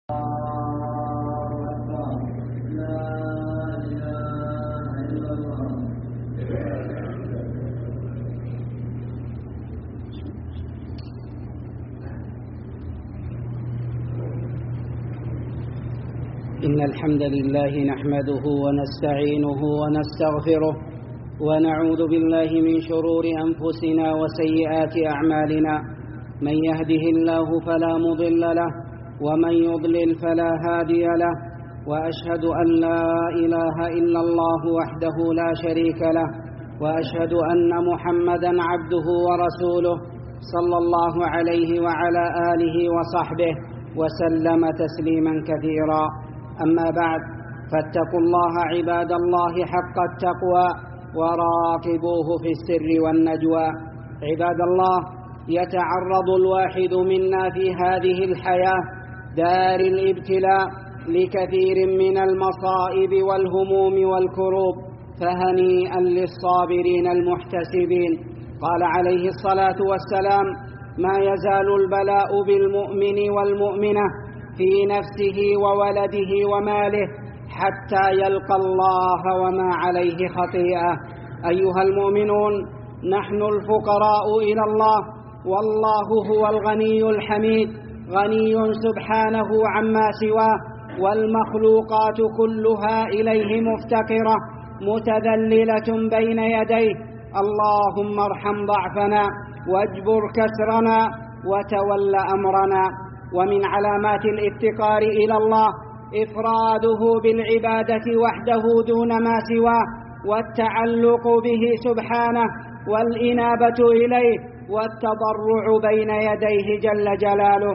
إن الحمد لله نحمده ونستعينه ونستغفره ونعوذ بالله من شرور أنفسنا وسيئات أعمالنا. من يهده الله فلا مضل له ومن يضلل فلا هادي له، وأشهد أن لا إله إلا الله وحده لا شريك له، وأشهد أن محمدًا عبده ورسوله صلى الله عليه وعلى آله وصحبه وسلم تسليما كثيرا. أما بعد، فاتقوا الله عباد الله حق التقوى وراقبوه في السر والنجوى. عباد الله، يتعرض الواحد منا في هذه الحياة دار الابتلاء لكثير من المصائب والهموم والكروب، فهنيئا للصابرين المحتسبين. قال عليه الصلاة والسلام: ما يزال البلاء بالمؤمن والمؤمنة في نفسه وولده وماله حتى يلقى الله وما عليه خطيئة. أيها المؤمنون، نحن الفقراء إلى الله، والله هو الغني الحميد، غني سبحانه عما سواه، والمخلوقات كلها إليه مفتقرة متذللة بين يديه. اللهم ارحم ضعفنا واجبر كسرنا وتول أمرنا. ومن علامات الافتقار إلى الله إفراده بالعبادة وحده دون ما سواه، والتعلق به سبحانه، والإنابة إليه، والتضرع بين يديه جل جلاله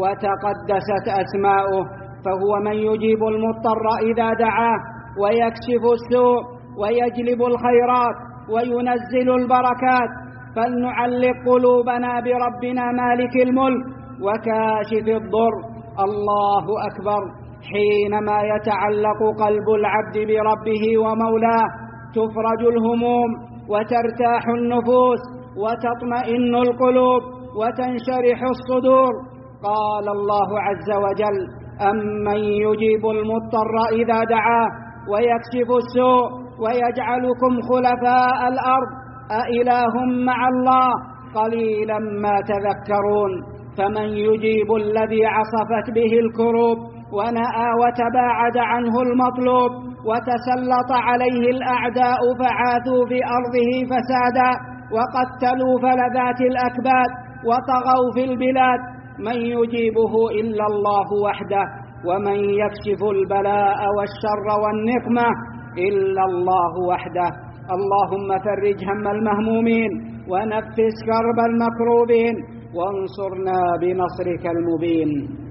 وتقدست أسماؤه. فهو من يجيب المضطر إذا دعاه، ويكشف السوء، ويجلب الخيرات، وينزل البركات. فلنعلق قلوبنا بربنا مالك الملك وكاشف الضر. الله أكبر. حينما يتعلق قلب العبد بربه ومولاه تفرج الهموم، وترتاح النفوس، وتطمئن القلوب، وتنشرح الصدور. قال الله عز وجل: أمن يجيب المضطر إذا دعاه ويكشف السوء ويجعلكم خلفاء الأرض أإله مع الله قليلا ما تذكرون. فمن يجيب الذي عصفت به الكروب ونأى وتباعد عنه المطلوب، وتسلط عليه الأعداء فعاثوا في أرضه فسادا، وقتلوا فلذات الأكباد، وطغوا في البلاد. من يجيبه إلا الله وحده، ومن يكشف البلاء والشر والنقمة إلا الله وحده. اللهم فرج هم المهمومين، ونفس كرب المكروبين، وانصرنا بنصرك المبين.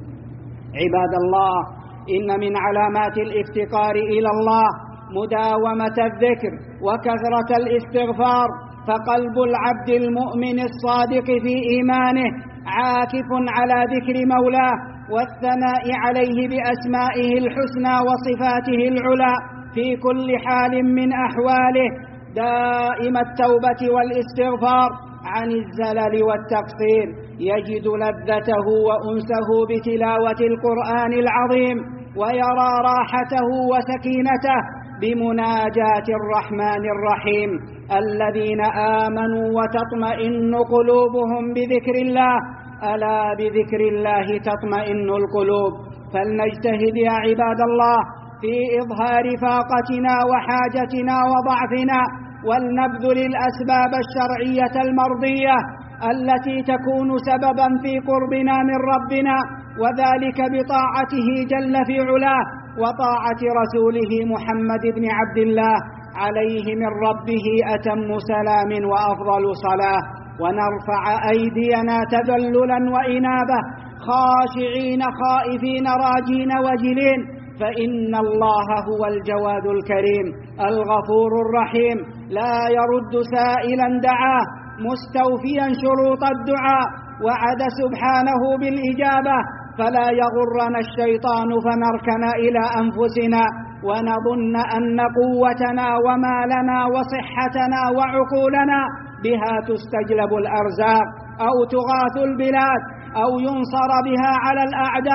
عباد الله، إن من علامات الافتقار إلى الله مداومة الذكر وكثرة الاستغفار. فقلب العبد المؤمن الصادق في إيمانه عاكف على ذكر مولاه والثناء عليه بأسمائه الحسنى وصفاته العلى في كل حال من أحواله، دائم التوبة والاستغفار عن الزلل والتقصير، يجد لذته وأنسه بتلاوة القرآن العظيم، ويرى راحته وسكينته بمناجاة الرحمن الرحيم. الذين آمنوا وتطمئن قلوبهم بذكر الله، ألا بذكر الله تطمئن القلوب. فلنجتهد يا عباد الله في إظهار فاقتنا وحاجتنا وضعفنا، ولنبذل الأسباب الشرعية المرضية التي تكون سببا في قربنا من ربنا، وذلك بطاعته جل في علاه، وطاعة رسوله محمد بن عبد الله عليه من ربه أتم سلام وأفضل صلاة. ونرفع أيدينا تذللا وإنابة، خاشعين خائفين راجين وجلين، فإن الله هو الجواد الكريم الغفور الرحيم، لا يرد سائلا دعاه، مستوفيا شروط الدعاء، وعد سبحانه بالإجابة. فلا يغرنا الشيطان فنركن إلى أنفسنا ونظن أن قوتنا ومالنا وصحتنا وعقولنا بها تستجلب الأرزاق، أو تغاث البلاد، أو ينصر بها على الأعداء.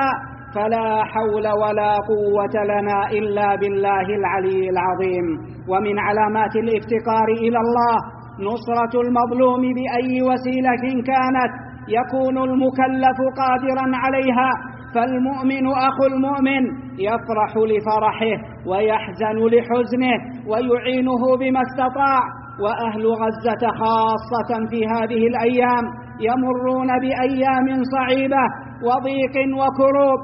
فلا حول ولا قوة لنا إلا بالله العلي العظيم. ومن علامات الافتقار إلى الله نصرة المظلوم بأي وسيلة كانت يكون المكلف قادرا عليها، فالمؤمن أخو المؤمن يفرح لفرحه ويحزن لحزنه ويعينه بما استطاع. وأهل غزة خاصة في هذه الأيام يمرون بأيام صعيبة وضيق وكروب،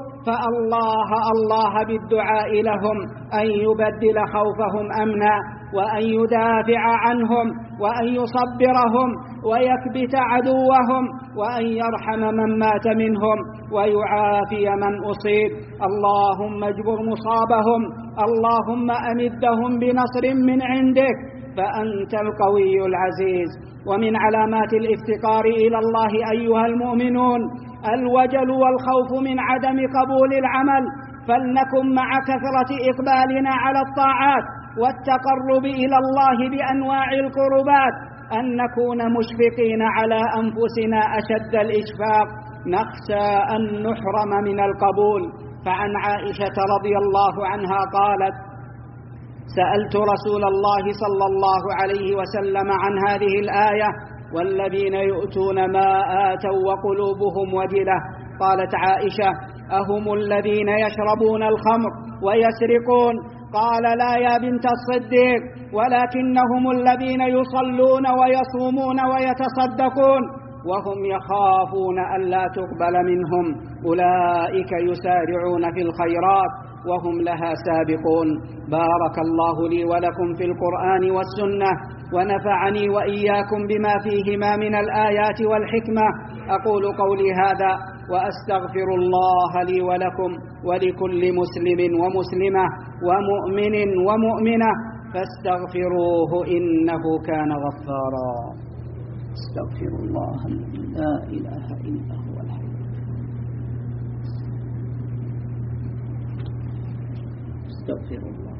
الله بالدعاء لهم أن يبدل خوفهم أمنا، وأن يدافع عنهم، وأن يصبرهم ويكبت عدوهم، وأن يرحم من مات منهم ويعافي من أصيب. اللهم اجبر مصابهم، اللهم أمدهم بنصر من عندك فأنت القوي العزيز. ومن علامات الافتقار إلى الله أيها المؤمنون الوجل والخوف من عدم قبول العمل، فلنكن مع كثرة إقبالنا على الطاعات والتقرب إلى الله بأنواع القربات أن نكون مشفقين على أنفسنا أشد الإشفاق، نخشى أن نحرم من القبول. فعن عائشة رضي الله عنها قالت: سألت رسول الله صلى الله عليه وسلم عن هذه الآية: والذين يؤتون ما آتوا وقلوبهم وجلة. قالت عائشة: أهم الذين يشربون الخمر ويسرقون؟ قال: لا يا بنت الصديق، ولكنهم الذين يصلون ويصومون ويتصدقون وهم يخافون ألا تقبل منهم، أولئك يسارعون في الخيرات وهم لها سابقون. بارك الله لي ولكم في القرآن والسنة، ونفعني وإياكم بما فيهما من الآيات والحكمة. أقول قولي هذا وأستغفر الله لي ولكم ولكل مسلم ومسلمة ومؤمن ومؤمنة فاستغفروه إنه كان غفارا. استغفر الله الذي لا إله إلا هو الحي. استغفر الله.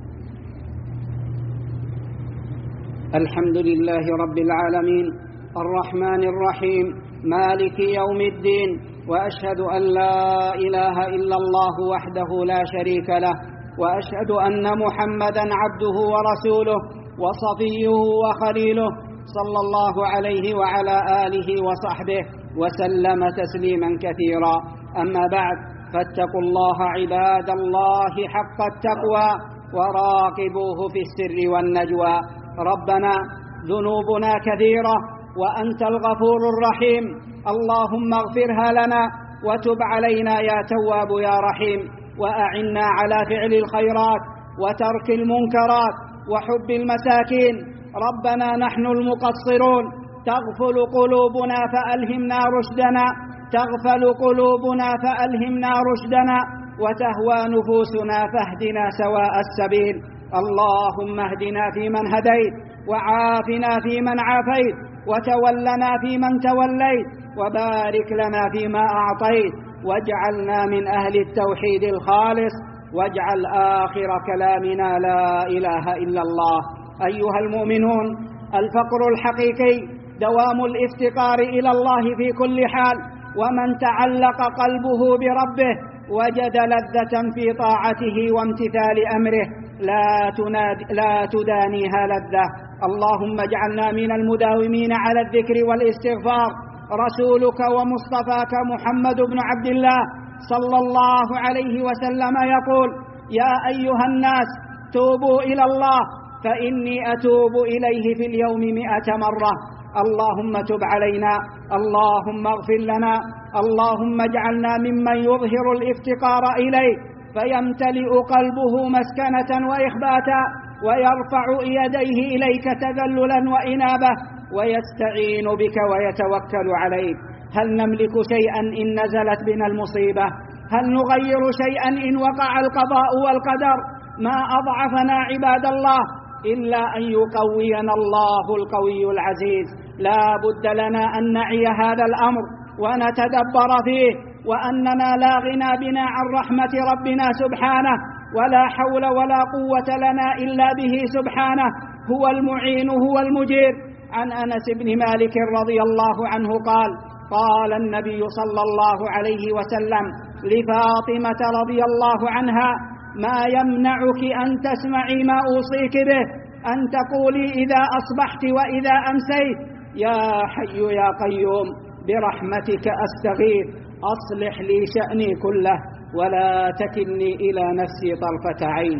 الحمد لله رب العالمين الرحمن الرحيم مالك يوم الدين، وأشهد أن لا إله إلا الله وحده لا شريك له، وأشهد أن محمدا عبده ورسوله وصفيه وخليله صلى الله عليه وعلى آله وصحبه وسلم تسليما كثيرا. أما بعد، فاتقوا الله عباد الله حق التقوى وراقبوه في السر والنجوى. ربنا ذنوبنا كثيرة وأنت الغفور الرحيم، اللهم اغفرها لنا وتب علينا يا تواب يا رحيم، وأعنا على فعل الخيرات وترك المنكرات وحب المساكين. ربنا نحن المقصرون، تغفل قلوبنا فألهمنا رشدنا، تغفل قلوبنا فألهمنا رشدنا، وتهوى نفوسنا فاهدنا سواء السبيل. اللهم اهدنا فيمن هديت، وعافنا فيمن عافيت، وتولنا فيمن توليت، وبارك لنا فيما أعطيت، واجعلنا من أهل التوحيد الخالص، واجعل آخر كلامنا لا إله إلا الله. أيها المؤمنون، الفقر الحقيقي دوام الافتقار إلى الله في كل حال، ومن تعلق قلبه بربه وجد لذة في طاعته وامتثال أمره لا تدانيها لذة. اللهم اجعلنا من المداومين على الذكر والاستغفار. رسولك ومصطفاك محمد بن عبد الله صلى الله عليه وسلم يقول: يا أيها الناس توبوا إلى الله فإني أتوب إليه في اليوم 100 مرة. اللهم تب علينا، اللهم اغفر لنا، اللهم اجعلنا ممن يظهر الافتقار إليك فيمتلئ قلبه مسكنة وإخباتا، ويرفع يديه إليك تذللا وإنابة، ويستعين بك ويتوكل عليك. هل نملك شيئا إن نزلت بنا المصيبة؟ هل نغير شيئا إن وقع القضاء والقدر؟ ما أضعفنا عباد الله إلا أن يقوينا الله القوي العزيز. لا بد لنا أن نعي هذا الأمر ونتدبر فيه، وأننا لا غنى بنا عن رحمة ربنا سبحانه، ولا حول ولا قوة لنا إلا به سبحانه، هو المعين هو المجير. عن أنس بن مالك رضي الله عنه قال: قال النبي صلى الله عليه وسلم: لفاطمة رضي الله عنها: ما يمنعك أن تسمعي ما أوصيك به، أن تقولي إذا أصبحت وإذا أمسيت: يا حي يا قيوم برحمتك أستغيث أصلح لي شأني كله ولا تكلني إلى نفسي طرفة عين.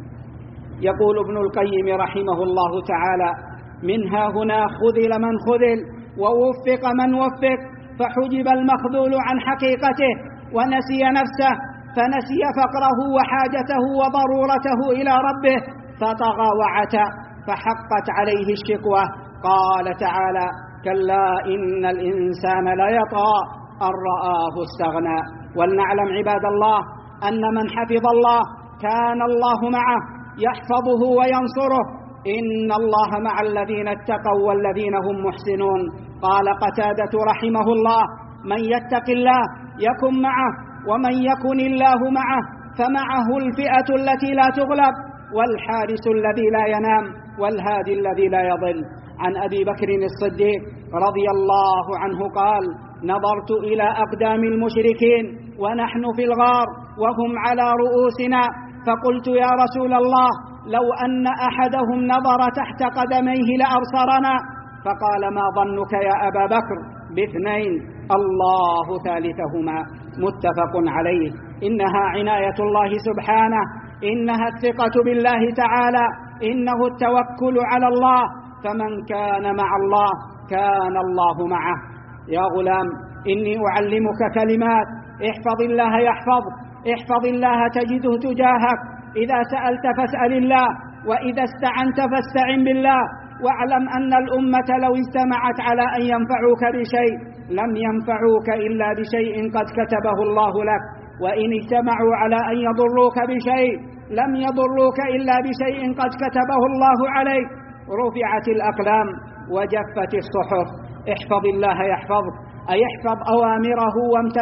يقول ابن القيم رحمه الله تعالى: منها هنا خذل من خذل ووفق من وفق، فحجب المخذول عن حقيقته ونسي نفسه، فنسي فقره وحاجته وضرورته إلى ربه فطغى وعتى، فحقت عليه الشكوى. قال تعالى: كلا إن الإنسان ليطغى أن رآه استغنى. ولنعلم عباد الله أن من حفظ الله كان الله معه يحفظه وينصره. إن الله مع الذين اتقوا والذين هم محسنون. قال قتادة رحمه الله: من يتق الله يكن معه، ومن يكن الله معه فمعه الفئة التي لا تغلب، والحارس الذي لا ينام، والهادي الذي لا يضل. عن أبي بكر الصديق رضي الله عنه قال: نظرت إلى أقدام المشركين ونحن في الغار وهم على رؤوسنا، فقلت: يا رسول الله، لو أن أحدهم نظر تحت قدميه لأبصرنا. فقال: ما ظنك يا أبا بكر باثنين الله ثالثهما. متفق عليه. إنها عناية الله سبحانه، إنها الثقة بالله تعالى، إنه التوكل على الله، فمن كان مع الله كان الله معه. يا غلام، إني أعلمك كلمات، احفظ الله يحفظك، احفظ الله تجده تجاهك، إذا سألت فاسأل الله، وإذا استعنت فاستعن بالله. واعلم أن الأمة لو اجتمعت على أن ينفعوك بشيء لم ينفعوك إلا بشيء قد كتبه الله لك، وإن اجتمعوا على أن يضروك بشيء لم يضروك إلا بشيء قد كتبه الله عليك. رفعت الأقلام وجفت الصحف. احفظ الله يحفظك، أي احفظ أوامره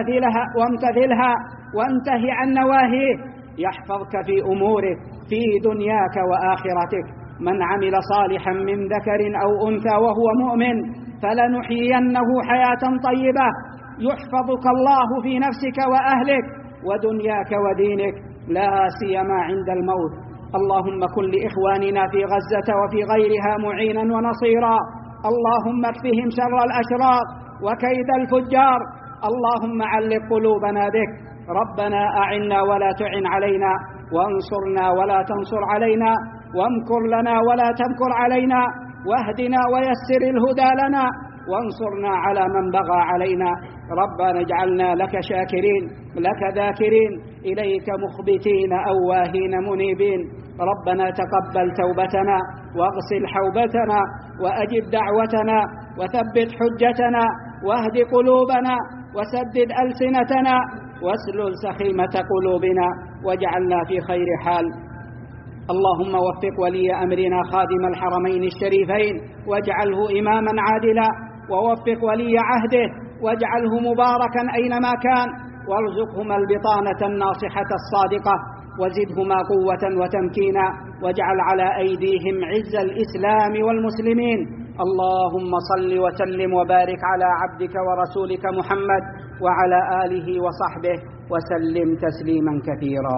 وامتثلها وانتهي عن نواهيه، يحفظك في أمورك في دنياك وآخرتك. من عمل صالحا من ذكر أو أنثى وهو مؤمن فلنحيينه حياة طيبة. يحفظك الله في نفسك وأهلك ودنياك ودينك، لا سيما عند الموت. اللهم كن لإخواننا في غزة وفي غيرها معينا ونصيرا. اللهم اكفهم شر الأشرار وكيد الفجار. اللهم علق قلوبنا بك. ربنا أعنا ولا تعن علينا، وانصرنا ولا تنصر علينا، وامكر لنا ولا تمكر علينا، واهدنا ويسر الهدى لنا، وانصرنا على من بغى علينا. ربنا اجعلنا لك شاكرين، لك ذاكرين، إليك مخبتين أواهين منيبين. ربنا تقبل توبتنا واغسل حوبتنا وأجب دعوتنا وثبت حجتنا واهد قلوبنا وسدد ألسنتنا واسلل سخيمة قلوبنا واجعلنا في خير حال. اللهم وفق ولي أمرنا خادم الحرمين الشريفين واجعله إماما عادلا، ووفق ولي عهده واجعله مباركا أينما كان، وارزقهما البطانة الناصحة الصادقة، وزدهما قوة وتمكينا، واجعل على أيديهم عز الإسلام والمسلمين. اللهم صل وسلم وبارك على عبدك ورسولك محمد وعلى آله وصحبه وسلم تسليما كثيرا.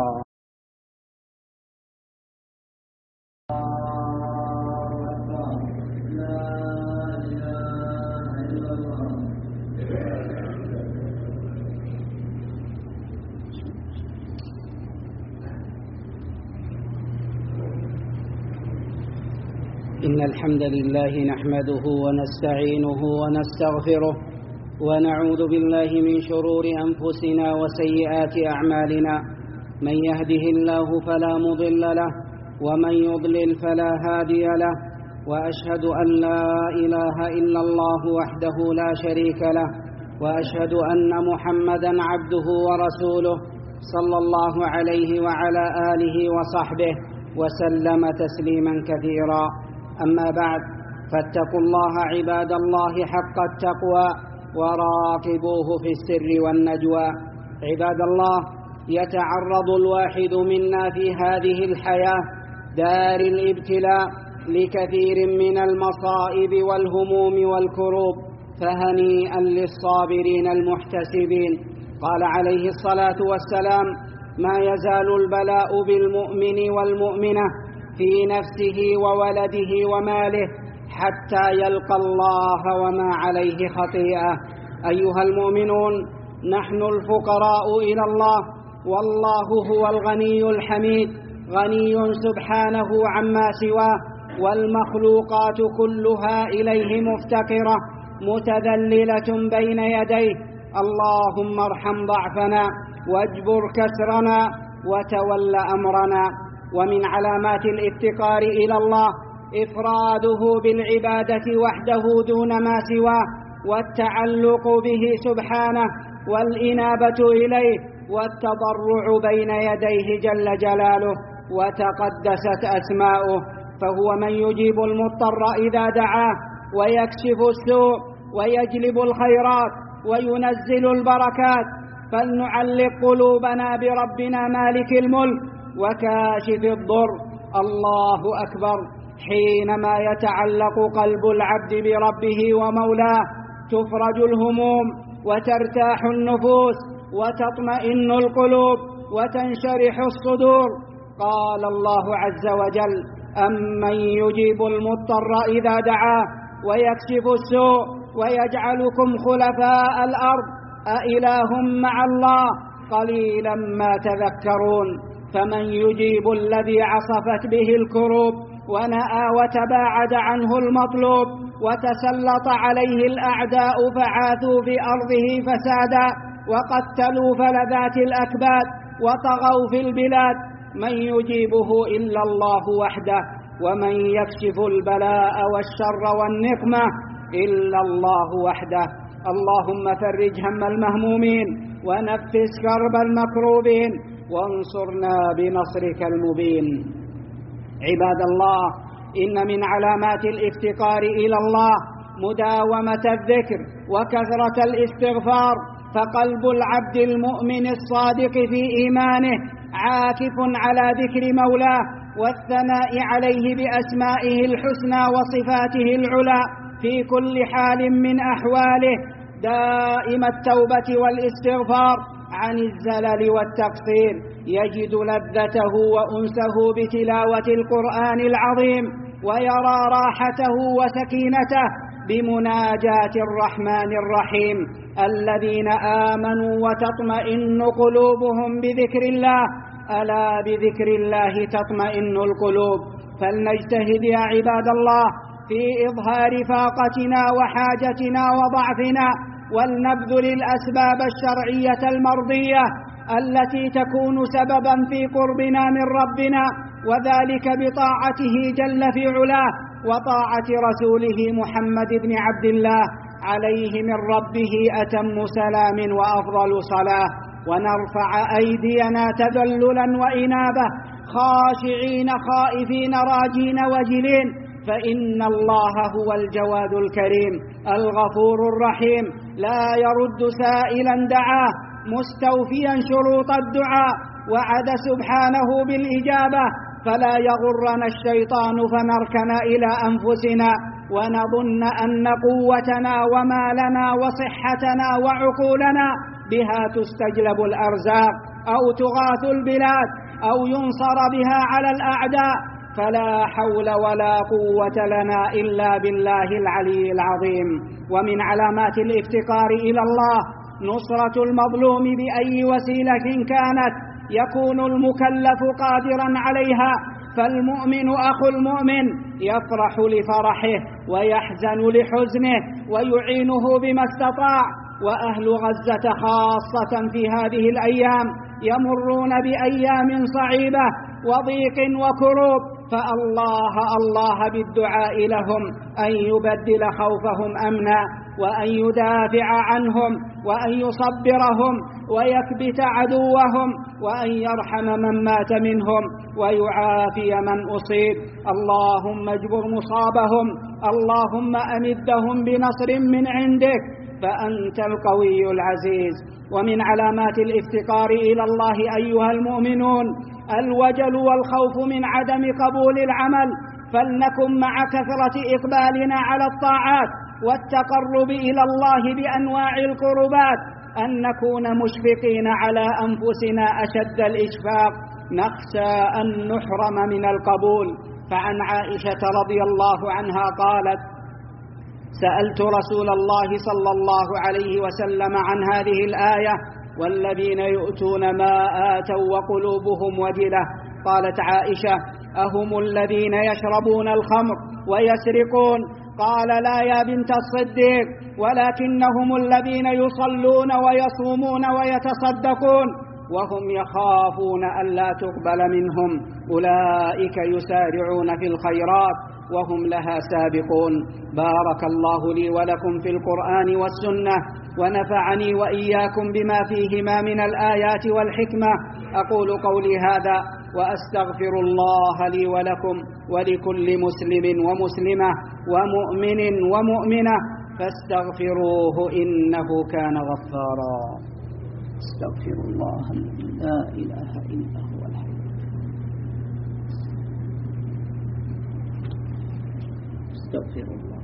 إن الحمد لله نحمده ونستعينه ونستغفره ونعوذ بالله من شرور أنفسنا وسيئات أعمالنا. من يهده الله فلا مضل له ومن يضلل فلا هادي له، وأشهد أن لا إله إلا الله وحده لا شريك له، وأشهد أن محمدا عبده ورسوله صلى الله عليه وعلى آله وصحبه وسلم تسليما كثيرا. أما بعد، فاتقوا الله عباد الله حق التقوى وراقبوه في السر والنجوى. عباد الله، يتعرض الواحد منا في هذه الحياة دار الابتلاء لكثير من المصائب والهموم والكروب، فهنيئا للصابرين المحتسبين. قال عليه الصلاة والسلام: ما يزال البلاء بالمؤمن والمؤمنة في نفسه وولده وماله حتى يلقى الله وما عليه خطيئة. أيها المؤمنون، نحن الفقراء إلى الله، والله هو الغني الحميد، غني سبحانه عما سواه، والمخلوقات كلها إليه مفتقرة متذللة بين يديه. اللهم ارحم ضعفنا واجبر كسرنا وتول أمرنا. ومن علامات الافتقار إلى الله إفراده بالعبادة وحده دون ما سواه، والتعلق به سبحانه، والإنابة إليه، والتضرع بين يديه جل جلاله وتقدست أسماؤه. فهو من يجيب المضطر إذا دعاه، ويكشف السوء، ويجلب الخيرات، وينزل البركات. فلنعلق قلوبنا بربنا مالك الملك وكاشف الضر. الله أكبر. حينما يتعلق قلب العبد بربه ومولاه تفرج الهموم، وترتاح النفوس، وتطمئن القلوب، وتنشرح الصدور. قال الله عز وجل: أمن يجيب المضطر إذا دعاه ويكشف السوء ويجعلكم خلفاء الأرض أإله مع الله قليلا ما تذكرون. فمن يجيب الذي عصفت به الكروب ونأى وتباعد عنه المطلوب، وتسلط عليه الأعداء فعاثوا في أرضه فسادا، وقتلوا فلذات الأكباد، وطغوا في البلاد. من يجيبه إلا الله وحده، ومن يكشف البلاء والشر والنقمة إلا الله وحده. اللهم فرج هم المهمومين، ونفس كرب المكروبين، وانصرنا بنصرك المبين. عباد الله، إن من علامات الافتقار إلى الله مداومة الذكر وكثرة الاستغفار. فقلب العبد المؤمن الصادق في إيمانه عاكف على ذكر مولاه والثناء عليه بأسمائه الحسنى وصفاته العلى في كل حال من أحواله، دائم التوبة والاستغفار عن الزلل والتقصير، يجد لذته وأنسه بتلاوة القرآن العظيم، ويرى راحته وسكينته بمناجاة الرحمن الرحيم. الذين آمنوا وتطمئن قلوبهم بذكر الله، ألا بذكر الله تطمئن القلوب. فلنجتهد يا عباد الله في إظهار فاقتنا وحاجتنا وضعفنا، ولنبذل الأسباب الشرعية المرضية التي تكون سببا في قربنا من ربنا، وذلك بطاعته جل في علاه، وطاعة رسوله محمد بن عبد الله عليه من ربه أتم سلام وأفضل صلاة. ونرفع أيدينا تذللا وإنابة، خاشعين خائفين راجين وجلين، فإن الله هو الجواد الكريم الغفور الرحيم، لا يرد سائلا دعاه، مستوفيا شروط الدعاء، وعد سبحانه بالإجابة. فلا يغرنا الشيطان فنركن إلى أنفسنا ونظن أن قوتنا ومالنا وصحتنا وعقولنا بها تستجلب الأرزاق أو تغاث البلاد أو ينصر بها على الأعداء. فلا حول ولا قوة لنا إلا بالله العلي العظيم. ومن علامات الافتقار إلى الله نصرة المظلوم بأي وسيلة كانت يكون المكلف قادرا عليها. فالمؤمن أخو المؤمن يفرح لفرحه ويحزن لحزنه ويعينه بما استطاع. وأهل غزة خاصة في هذه الأيام يمرون بأيام صعيبة وضيق وكروب، فالله بالدعاء لهم أن يبدل خوفهم أمنا، وأن يدافع عنهم، وأن يصبرهم ويكبت عدوهم، وأن يرحم من مات منهم ويعافي من أصيب. اللهم اجبر مصابهم، اللهم أمدهم بنصر من عندك، فأنت القوي العزيز. ومن علامات الافتقار إلى الله أيها المؤمنون الوجل والخوف من عدم قبول العمل. فلنكن مع كثرة إقبالنا على الطاعات والتقرب إلى الله بأنواع القربات أن نكون مشفقين على أنفسنا أشد الإشفاق، نخشى أن نحرم من القبول. فعن عائشة رضي الله عنها قالت: سألت رسول الله صلى الله عليه وسلم عن هذه الآية: والذين يؤتون ما آتوا وقلوبهم وجلة. قالت عائشة: أهم الذين يشربون الخمر ويسرقون؟ قال: لا يا بنت الصديق، ولكنهم الذين يصلون ويصومون ويتصدقون وهم يخافون أن لا تقبل منهم، أولئك يسارعون في الخيرات وهم لها سابقون. بارك الله لي ولكم في القرآن والسنة، ونفعني وإياكم بما فيهما من الآيات والحكمة. أقول قولي هذا وأستغفر الله لي ولكم ولكل مسلم ومسلمة ومؤمن ومؤمنة فاستغفروه إنه كان غفارا. استغفر الله الذي لا إله إلا هو الحي. استغفر الله.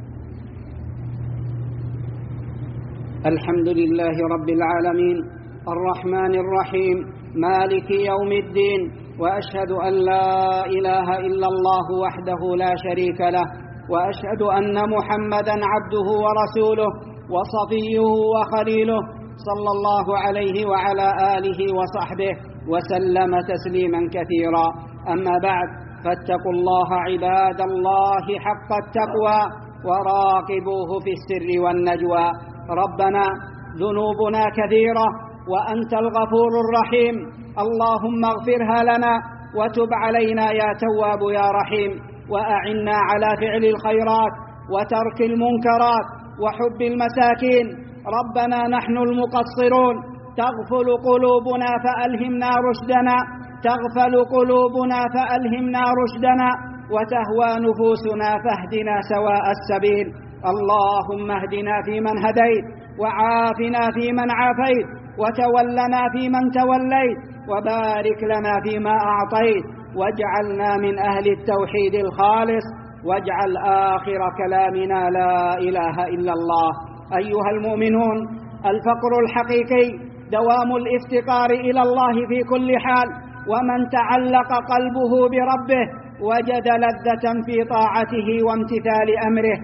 الحمد لله رب العالمين الرحمن الرحيم مالك يوم الدين، وأشهد أن لا إله إلا الله وحده لا شريك له، وأشهد أن محمدًا عبده ورسوله وصفيه وخليله صلى الله عليه وعلى آله وصحبه وسلم تسليما كثيرا. أما بعد، فاتقوا الله عباد الله حق التقوى وراقبوه في السر والنجوى. ربنا ذنوبنا كثيرة وأنت الغفور الرحيم، اللهم اغفرها لنا وتب علينا يا تواب يا رحيم، وأعنا على فعل الخيرات وترك المنكرات وحب المساكين. ربنا نحن المقصرون، تغفل قلوبنا فألهمنا رشدنا، تغفل قلوبنا فألهمنا رشدنا، وتهوى نفوسنا فاهدنا سواء السبيل. اللهم اهدنا فيمن هديت، وعافنا فيمن عافيت، وتولنا فيمن توليت، وبارك لنا فيما أعطيت، واجعلنا من أهل التوحيد الخالص، واجعل آخر كلامنا لا إله إلا الله. أيها المؤمنون، الفقر الحقيقي دوام الافتقار إلى الله في كل حال، ومن تعلق قلبه بربه وجد لذة في طاعته وامتثال أمره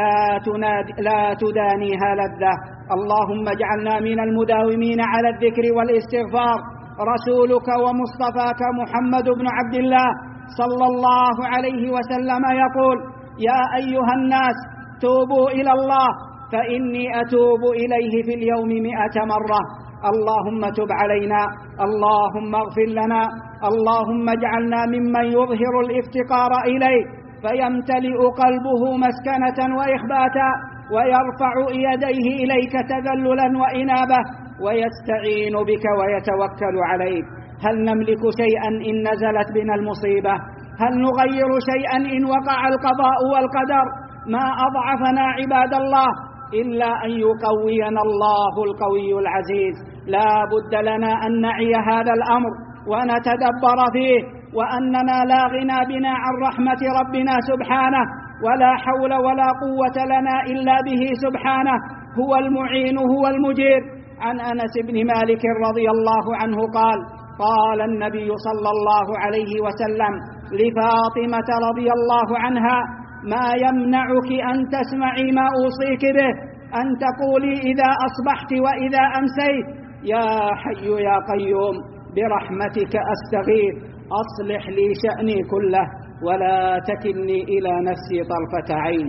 لا تدانيها لذة. اللهم اجعلنا من المداومين على الذكر والاستغفار. رسولك ومصطفاك محمد بن عبد الله صلى الله عليه وسلم يقول: يا أيها الناس توبوا إلى الله فإني أتوب إليه في اليوم 100 مرة. اللهم تب علينا، اللهم اغفر لنا، اللهم اجعلنا ممن يظهر الافتقار إليك فيمتلئ قلبه مسكنة وإخباتا، ويرفع يديه إليك تذللا وإنابة، ويستعين بك ويتوكل عليك. هل نملك شيئا إن نزلت بنا المصيبة؟ هل نغير شيئا إن وقع القضاء والقدر؟ ما أضعفنا عباد الله إلا أن يقوينا الله القوي العزيز. لا بد لنا أن نعي هذا الأمر ونتدبر فيه، وأننا لا غنى بنا عن رحمة ربنا سبحانه، ولا حول ولا قوة لنا إلا به سبحانه، هو المعين هو المجير. عن أنس بن مالك رضي الله عنه قال: قال النبي صلى الله عليه وسلم لفاطمة رضي الله عنها: ما يمنعك أن تسمعي ما أوصيك به، أن تقولي إذا أصبحت وإذا أمسيت: يا حي يا قيوم برحمتك أستغيث، أصلح لي شأني كله ولا تكلني إلى نفسي طرفة عين.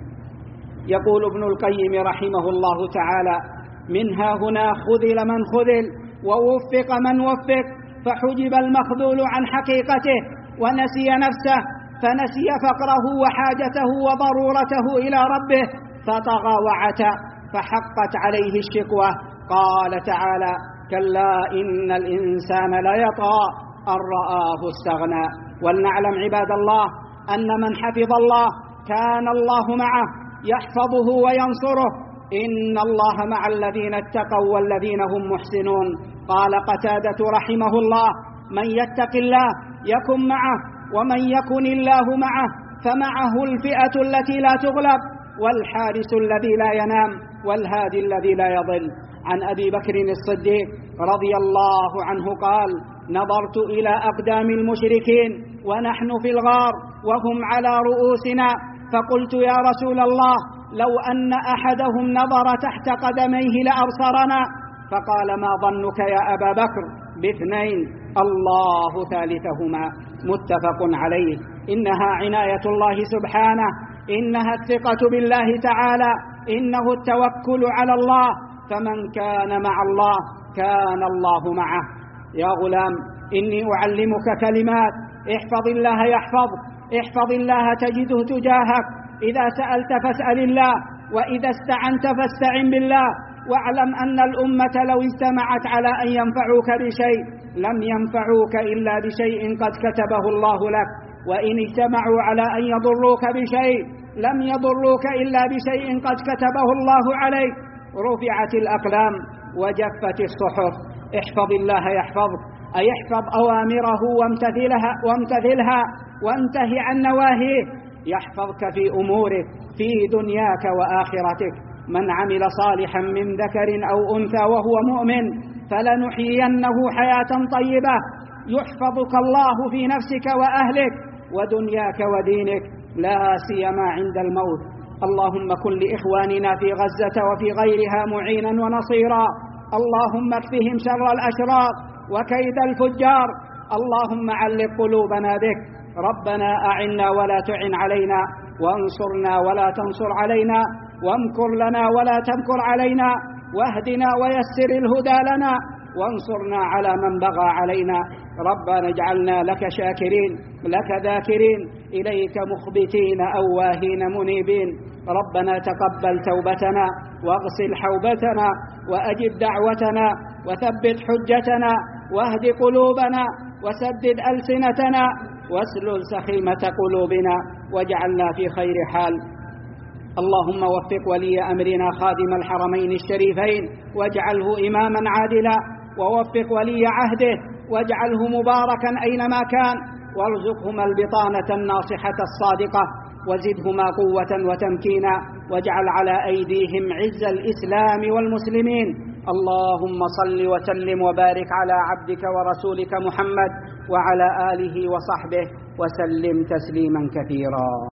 يقول ابن القيم رحمه الله تعالى: منها هنا خذل من خذل ووفق من وفق، فحجب المخذول عن حقيقته ونسي نفسه، فنسي فقره وحاجته وضرورته إلى ربه فطغى وعتى، فحقت عليه الشقوة. قال تعالى: كلا إن الإنسان ليطغى أن رآه استغنى. ولنعلم عباد الله أن من حفظ الله كان الله معه يحفظه وينصره. إن الله مع الذين اتقوا والذين هم محسنون. قال قتادة رحمه الله: من يتق الله يكن معه، ومن يكن الله معه فمعه الفئة التي لا تغلب، والحارس الذي لا ينام، والهادي الذي لا يضل. عن أبي بكر الصديق رضي الله عنه قال: نظرت إلى أقدام المشركين ونحن في الغار وهم على رؤوسنا، فقلت: يا رسول الله، لو أن أحدهم نظر تحت قدميه لأبصرنا. فقال: ما ظنك يا أبا بكر باثنين الله ثالثهما. متفق عليه. إنها عناية الله سبحانه، إنها الثقة بالله تعالى، إنه التوكل على الله، فمن كان مع الله كان الله معه. يا غلام، إني أعلمك كلمات، احفظ الله يحفظك، احفظ الله تجده تجاهك، إذا سألت فاسأل الله، وإذا استعنت فاستعن بالله، واعلم أن الأمة لو اجتمعت على أن ينفعوك بشيء لم ينفعوك إلا بشيء قد كتبه الله لك، وإن اجتمعوا على أن يضروك بشيء لم يضروك إلا بشيء قد كتبه الله عليك. رفعت الأقلام وجفت الصحف. احفظ الله يحفظك، أي احفظ أوامره وامتثلها وانته عن نواهيه، يحفظك في أمورك في دنياك وآخرتك. من عمل صالحا من ذكر أو أنثى وهو مؤمن فلنحيينه حياة طيبة. يحفظك الله في نفسك وأهلك ودنياك ودينك، لا سيما عند الموت. اللهم كن لإخواننا في غزة وفي غيرها معينا ونصيرا. اللهم اكفهم شر الأشرار وكيد الفجار. اللهم علق قلوبنا بك. ربنا أعنا ولا تعن علينا، وانصرنا ولا تنصر علينا، وامكر لنا ولا تمكر علينا، واهدنا ويسر الهدى لنا، وانصرنا على من بغى علينا. ربنا اجعلنا لك شاكرين، لك ذاكرين، إليك مخبتين أواهين منيبين. ربنا تقبل توبتنا، واغسل حوبتنا، وأجب دعوتنا، وثبت حجتنا، واهد قلوبنا، وسدد ألسنتنا، واسلل سخيمة قلوبنا، واجعلنا في خير حال. اللهم وفق ولي أمرنا خادم الحرمين الشريفين، واجعله إماما عادلا، ووفق ولي عهده واجعله مباركا أينما كان، وارزقهما البطانة الناصحة الصادقة، وزدهما قوة وتمكينا، واجعل على أيديهم عز الإسلام والمسلمين. اللهم صل وسلم وبارك على عبدك ورسولك محمد وعلى آله وصحبه وسلم تسليما كثيرا.